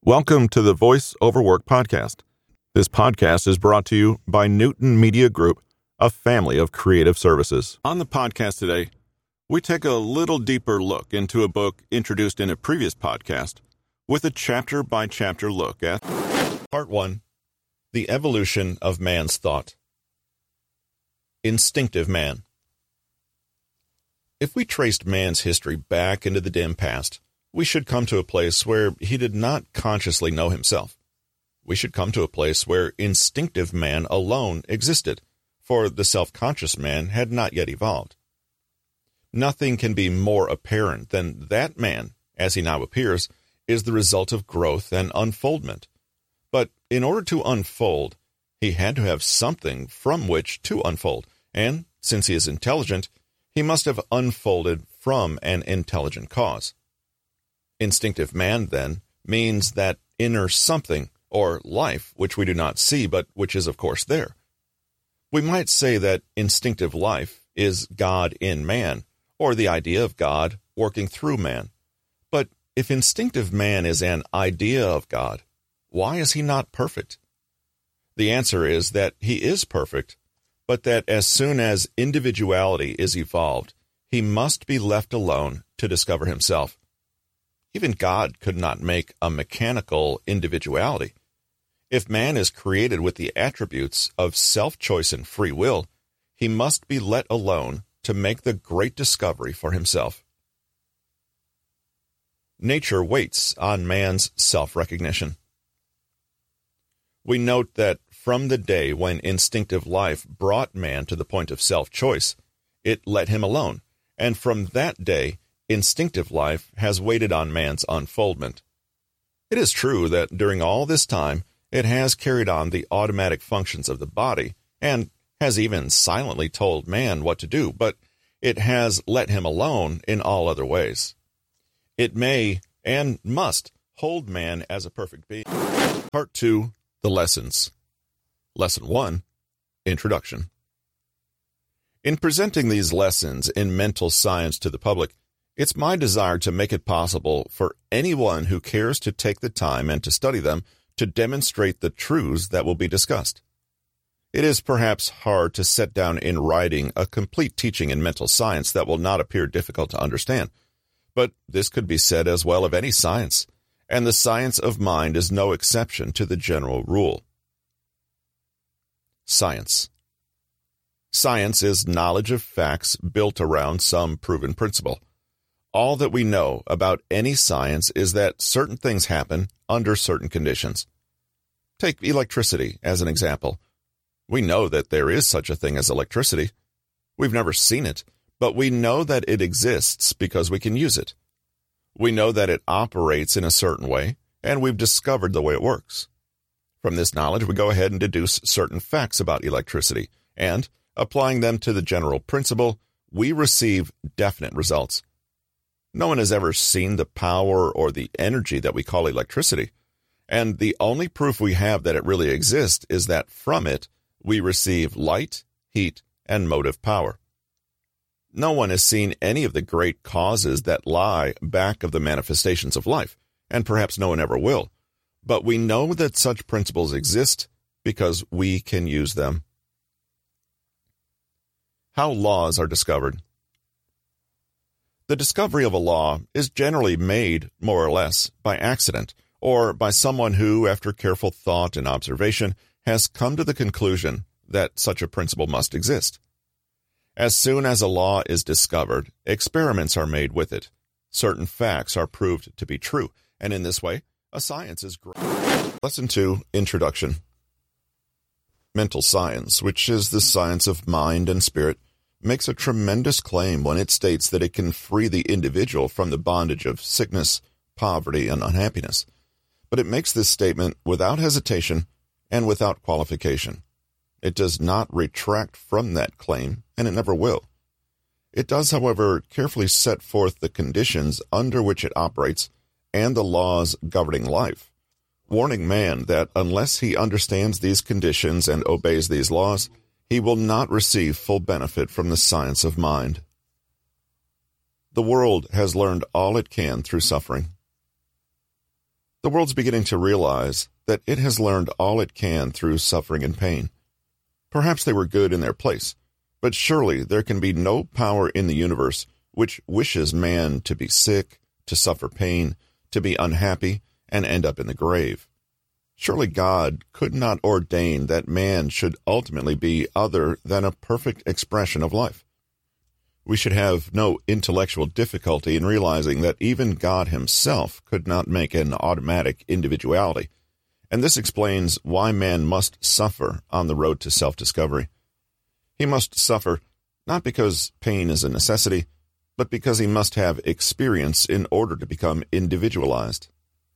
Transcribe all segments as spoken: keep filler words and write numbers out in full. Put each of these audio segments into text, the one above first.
Welcome to the Voice Over Work podcast. This podcast is brought to you by Newton Media Group, a family of creative services. On the podcast today, we take a little deeper look into a book introduced in a previous podcast with a chapter-by-chapter look at Part one, The Evolution of Man's Thought. Instinctive Man. If we traced man's history back into the dim past, we should come to a place where he did not consciously know himself. We should come to a place where instinctive man alone existed, for the self-conscious man had not yet evolved. Nothing can be more apparent than that man, as he now appears, is the result of growth and unfoldment. But in order to unfold, he had to have something from which to unfold, and since he is intelligent, he must have unfolded from an intelligent cause. Instinctive man, then, means that inner something, or life, which we do not see, but which is, of course, there. We might say that instinctive life is God in man, or the idea of God working through man. But if instinctive man is an idea of God, why is he not perfect? The answer is that he is perfect, but that as soon as individuality is evolved, he must be left alone to discover himself. Even God could not make a mechanical individuality. If man is created with the attributes of self-choice and free will, he must be let alone to make the great discovery for himself. Nature waits on man's self-recognition. We note that from the day when instinctive life brought man to the point of self-choice, it let him alone, and from that day, instinctive life has waited on man's unfoldment. It is true that during all this time, it has carried on the automatic functions of the body, and has even silently told man what to do, but it has let him alone in all other ways. It may and must hold man as a perfect being. Part two, The Lessons. Lesson one, Introduction. In presenting these lessons in mental science to the public, it's my desire to make it possible for anyone who cares to take the time and to study them to demonstrate the truths that will be discussed. It is perhaps hard to set down in writing a complete teaching in mental science that will not appear difficult to understand, but this could be said as well of any science, and the science of mind is no exception to the general rule. Science. Science is knowledge of facts built around some proven principle. All that we know about any science is that certain things happen under certain conditions. Take electricity as an example. We know that there is such a thing as electricity. We've never seen it, but we know that it exists because we can use it. We know that it operates in a certain way, and we've discovered the way it works. From this knowledge, we go ahead and deduce certain facts about electricity, and, applying them to the general principle, we receive definite results. No one has ever seen the power or the energy that we call electricity, and the only proof we have that it really exists is that from it we receive light, heat, and motive power. No one has seen any of the great causes that lie back of the manifestations of life, and perhaps no one ever will, but we know that such principles exist because we can use them. How laws are discovered. The discovery of a law is generally made, more or less, by accident, or by someone who, after careful thought and observation, has come to the conclusion that such a principle must exist. As soon as a law is discovered, experiments are made with it. Certain facts are proved to be true, and in this way, a science is grown. Lesson two, Introduction. Mental science, which is the science of mind and spirit, makes a tremendous claim when it states that it can free the individual from the bondage of sickness, poverty, and unhappiness. But it makes this statement without hesitation and without qualification. It does not retract from that claim, and it never will. It does, however, carefully set forth the conditions under which it operates and the laws governing life, warning man that unless he understands these conditions and obeys these laws, he will not receive full benefit from the science of mind. The world has learned all it can through suffering. The world's beginning to realize that it has learned all it can through suffering and pain. Perhaps they were good in their place, but surely there can be no power in the universe which wishes man to be sick, to suffer pain, to be unhappy, and end up in the grave. Surely God could not ordain that man should ultimately be other than a perfect expression of life. We should have no intellectual difficulty in realizing that even God himself could not make an automatic individuality, and this explains why man must suffer on the road to self-discovery. He must suffer not because pain is a necessity, but because he must have experience in order to become individualized.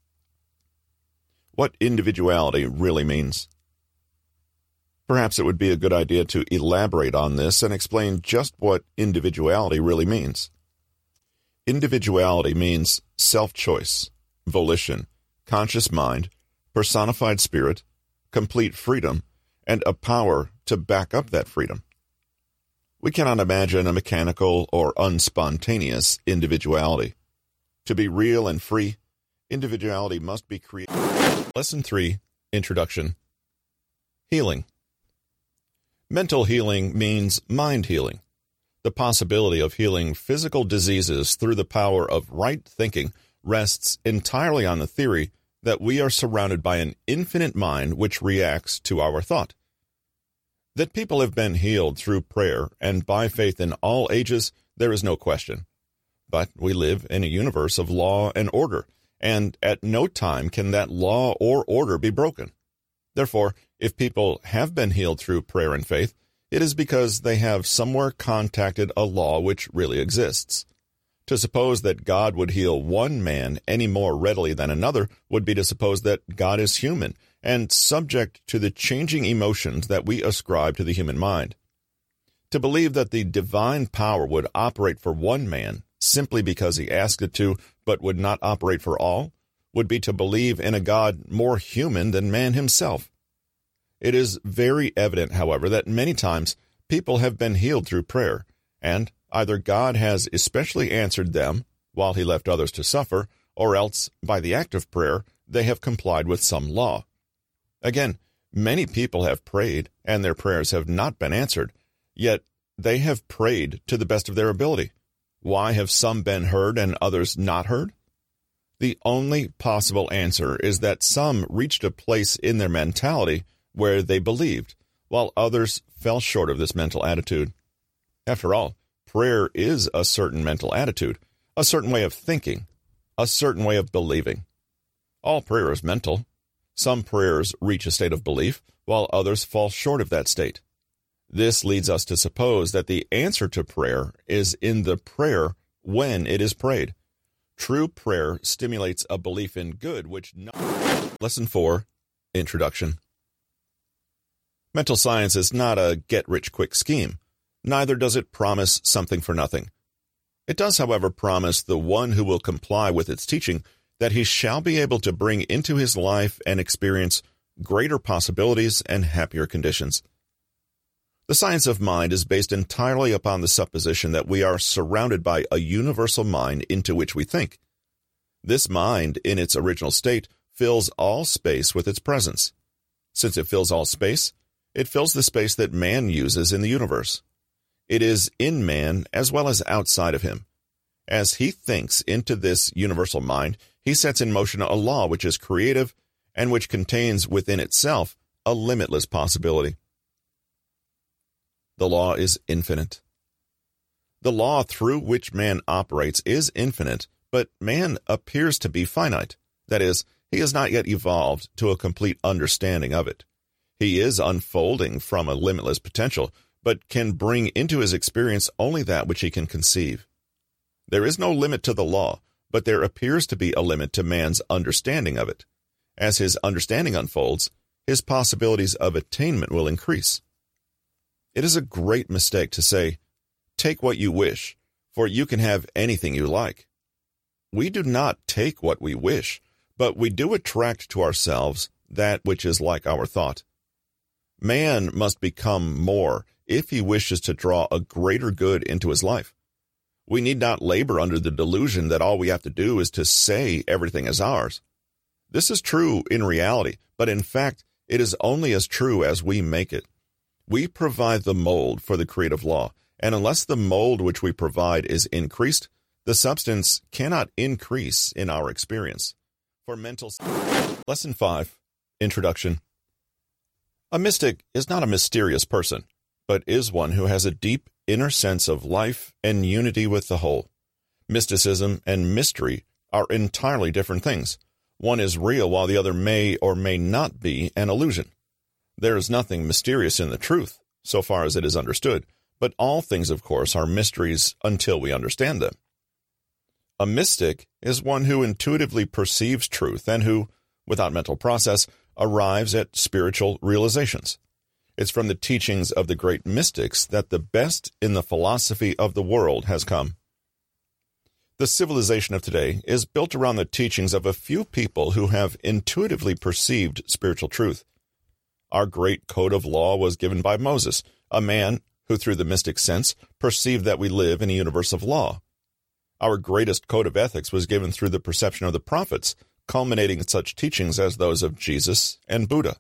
What individuality really means. Perhaps it would be a good idea to elaborate on this and explain just what individuality really means. Individuality means self-choice, volition, conscious mind, personified spirit, complete freedom, and a power to back up that freedom. We cannot imagine a mechanical or unspontaneous individuality. To be real and free, individuality must be created. Lesson three, Introduction. Healing. Mental healing means mind healing. The possibility of healing physical diseases through the power of right thinking rests entirely on the theory that we are surrounded by an infinite mind which reacts to our thought. That people have been healed through prayer and by faith in all ages, there is no question. But we live in a universe of law and order, and at no time can that law or order be broken. Therefore, if people have been healed through prayer and faith, it is because they have somewhere contacted a law which really exists. To suppose that God would heal one man any more readily than another would be to suppose that God is human and subject to the changing emotions that we ascribe to the human mind. To believe that the divine power would operate for one man simply because he asked it to, but would not operate for all, would be to believe in a God more human than man himself. It is very evident, however, that many times people have been healed through prayer, and either God has especially answered them while he left others to suffer, or else, by the act of prayer, they have complied with some law. Again, many people have prayed, and their prayers have not been answered, yet they have prayed to the best of their ability. Why have some been heard and others not heard? The only possible answer is that some reached a place in their mentality where they believed, while others fell short of this mental attitude. After all, prayer is a certain mental attitude, a certain way of thinking, a certain way of believing. All prayer is mental. Some prayers reach a state of belief, while others fall short of that state. This leads us to suppose that the answer to prayer is in the prayer when it is prayed. True prayer stimulates a belief in good, which not... Lesson four, Introduction. Mental science is not a get-rich-quick scheme. Neither does it promise something for nothing. It does, however, promise the one who will comply with its teaching that he shall be able to bring into his life and experience greater possibilities and happier conditions. The science of mind is based entirely upon the supposition that we are surrounded by a universal mind into which we think. This mind, in its original state, fills all space with its presence. Since it fills all space, it fills the space that man uses in the universe. It is in man as well as outside of him. As he thinks into this universal mind, he sets in motion a law which is creative and which contains within itself a limitless possibility. The law is infinite. The law through which man operates is infinite, but man appears to be finite. That is, he has not yet evolved to a complete understanding of it. He is unfolding from a limitless potential, but can bring into his experience only that which he can conceive. There is no limit to the law, but there appears to be a limit to man's understanding of it. As his understanding unfolds, his possibilities of attainment will increase. It is a great mistake to say, "Take what you wish, for you can have anything you like." We do not take what we wish, but we do attract to ourselves that which is like our thought. Man must become more if he wishes to draw a greater good into his life. We need not labor under the delusion that all we have to do is to say everything is ours. This is true in reality, but in fact, it is only as true as we make it. We provide the mold for the creative law, and unless the mold which we provide is increased, the substance cannot increase in our experience. For mental... Lesson five, Introduction. A mystic is not a mysterious person, but is one who has a deep inner sense of life and unity with the whole. Mysticism and mystery are entirely different things. One is real while the other may or may not be an illusion. There is nothing mysterious in the truth, so far as it is understood, but all things, of course, are mysteries until we understand them. A mystic is one who intuitively perceives truth and who, without mental process, arrives at spiritual realizations. It's from the teachings of the great mystics that the best in the philosophy of the world has come. The civilization of today is built around the teachings of a few people who have intuitively perceived spiritual truth. Our great code of law was given by Moses, a man who, through the mystic sense, perceived that we live in a universe of law. Our greatest code of ethics was given through the perception of the prophets, culminating in such teachings as those of Jesus and Buddha.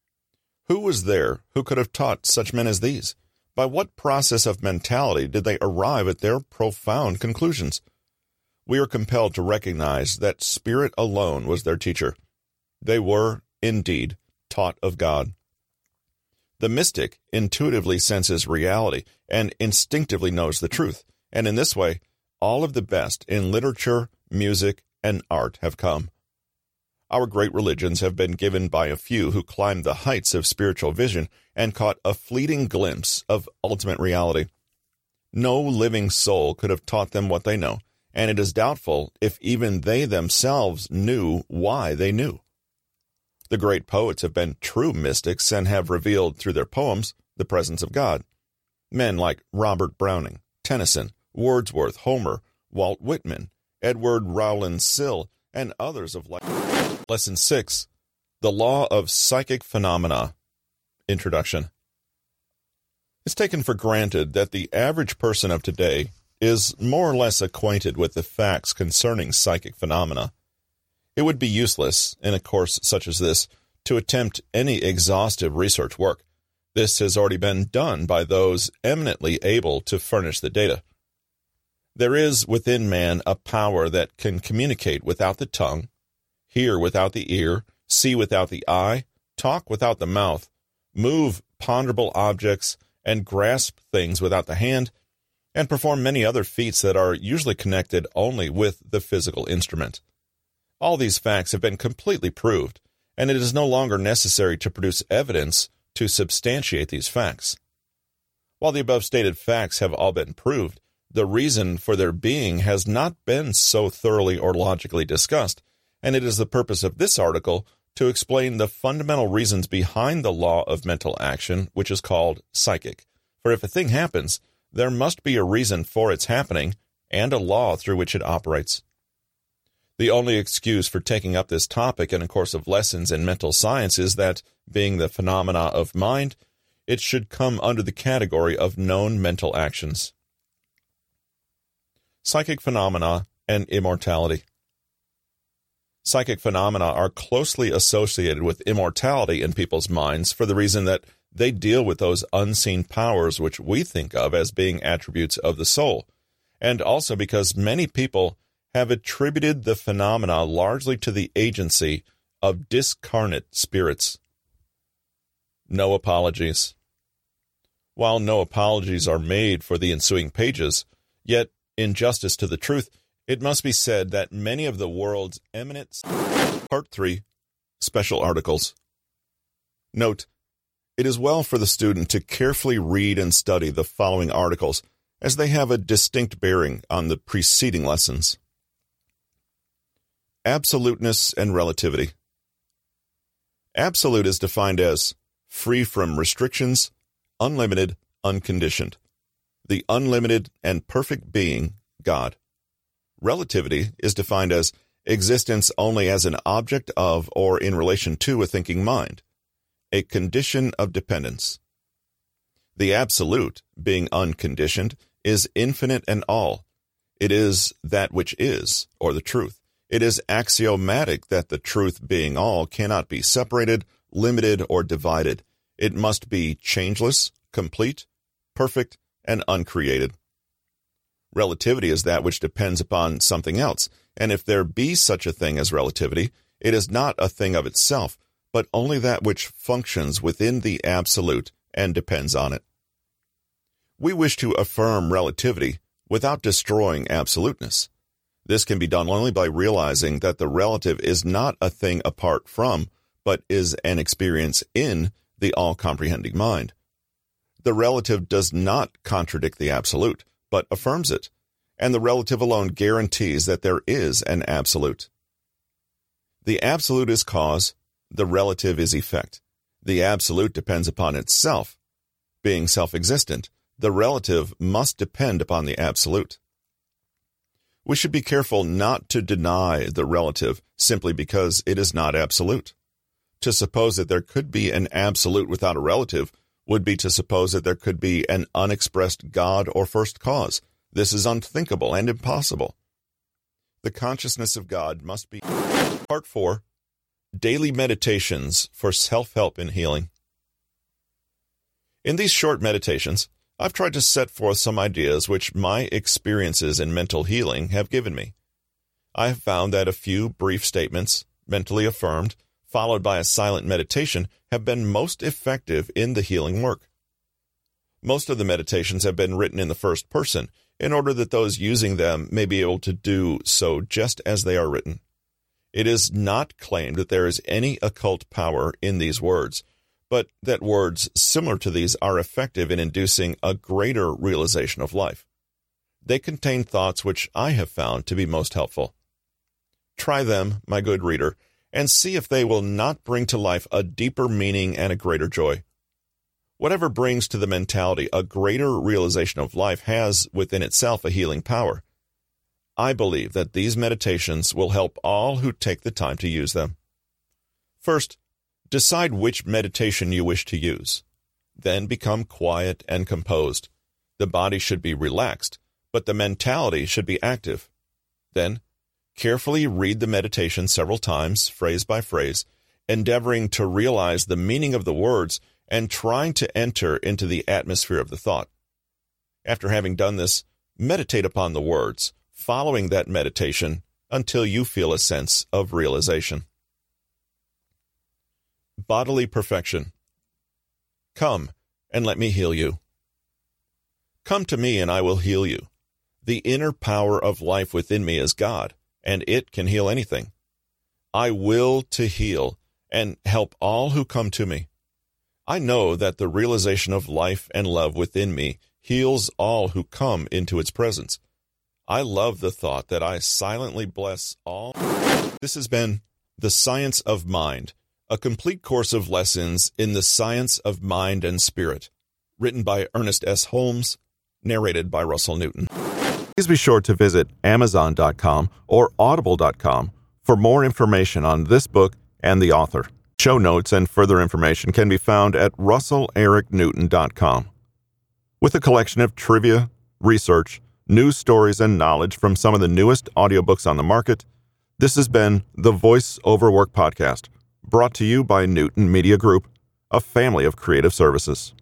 Who was there who could have taught such men as these? By what process of mentality did they arrive at their profound conclusions? We are compelled to recognize that Spirit alone was their teacher. They were, indeed, taught of God. The mystic intuitively senses reality and instinctively knows the truth, and in this way, all of the best in literature, music, and art have come. Our great religions have been given by a few who climbed the heights of spiritual vision and caught a fleeting glimpse of ultimate reality. No living soul could have taught them what they know, and it is doubtful if even they themselves knew why they knew. The great poets have been true mystics and have revealed through their poems the presence of God. Men like Robert Browning, Tennyson, Wordsworth, Homer, Walt Whitman, Edward Rowland Sill, and others of like. Lesson six, The Law of Psychic Phenomena. Introduction. It's taken for granted that the average person of today is more or less acquainted with the facts concerning psychic phenomena. It would be useless, in a course such as this, to attempt any exhaustive research work. This has already been done by those eminently able to furnish the data. There is within man a power that can communicate without the tongue, hear without the ear, see without the eye, talk without the mouth, move ponderable objects, and grasp things without the hand, and perform many other feats that are usually connected only with the physical instrument. All these facts have been completely proved, and it is no longer necessary to produce evidence to substantiate these facts. While the above stated facts have all been proved, the reason for their being has not been so thoroughly or logically discussed, and it is the purpose of this article to explain the fundamental reasons behind the law of mental action, which is called psychic. For if a thing happens, there must be a reason for its happening and a law through which it operates. The only excuse for taking up this topic in a course of lessons in mental science is that, being the phenomena of mind, it should come under the category of known mental actions. Psychic phenomena and immortality. Psychic phenomena are closely associated with immortality in people's minds for the reason that they deal with those unseen powers which we think of as being attributes of the soul, and also because many people have attributed the phenomena largely to the agency of discarnate spirits. No apologies. While no apologies are made for the ensuing pages, yet, in justice to the truth, it must be said that many of the world's eminent... Part three, Special Articles. Note, it is well for the student to carefully read and study the following articles, as they have a distinct bearing on the preceding lessons. Absoluteness and relativity. Absolute is defined as free from restrictions, unlimited, unconditioned. The unlimited and perfect being, God. Relativity is defined as existence only as an object of or in relation to a thinking mind, a condition of dependence. The absolute, being unconditioned, is infinite and all. It is that which is, or the truth. It is axiomatic that the truth being all cannot be separated, limited, or divided. It must be changeless, complete, perfect, and uncreated. Relativity is that which depends upon something else, and if there be such a thing as relativity, it is not a thing of itself, but only that which functions within the absolute and depends on it. We wish to affirm relativity without destroying absoluteness. This can be done only by realizing that the relative is not a thing apart from, but is an experience in the all-comprehending mind. The relative does not contradict the absolute, but affirms it, and the relative alone guarantees that there is an absolute. The absolute is cause, the relative is effect. The absolute depends upon itself. Being self-existent, the relative must depend upon the absolute. We should be careful not to deny the relative simply because it is not absolute. To suppose that there could be an absolute without a relative would be to suppose that there could be an unexpressed God or first cause. This is unthinkable and impossible. The consciousness of God must be. Part four. Daily Meditations for Self-Help in Healing. In these short meditations, I've tried to set forth some ideas which my experiences in mental healing have given me. I have found that a few brief statements, mentally affirmed, followed by a silent meditation, have been most effective in the healing work. Most of the meditations have been written in the first person, in order that those using them may be able to do so just as they are written. It is not claimed that there is any occult power in these words, but that words similar to these are effective in inducing a greater realization of life. They contain thoughts which I have found to be most helpful. Try them, my good reader, and see if they will not bring to life a deeper meaning and a greater joy. Whatever brings to the mentality a greater realization of life has within itself a healing power. I believe that these meditations will help all who take the time to use them. First, decide which meditation you wish to use. Then become quiet and composed. The body should be relaxed, but the mentality should be active. Then, carefully read the meditation several times, phrase by phrase, endeavoring to realize the meaning of the words and trying to enter into the atmosphere of the thought. After having done this, meditate upon the words, following that meditation until you feel a sense of realization. Bodily perfection. Come, and let me heal you. Come to me, and I will heal you. The inner power of life within me is God, and it can heal anything. I will to heal and help all who come to me. I know that the realization of life and love within me heals all who come into its presence. I love the thought that I silently bless all. This has been The Science of Mind, a complete course of lessons in the science of mind and spirit, written by Ernest S. Holmes, narrated by Russell Newton. Please be sure to visit Amazon dot com or Audible dot com for more information on this book and the author. Show notes and further information can be found at Russell Eric Newton dot com. With a collection of trivia, research, news stories, and knowledge from some of the newest audiobooks on the market, this has been the Voice Over Work Podcast, brought to you by Newton Media Group, a family of creative services.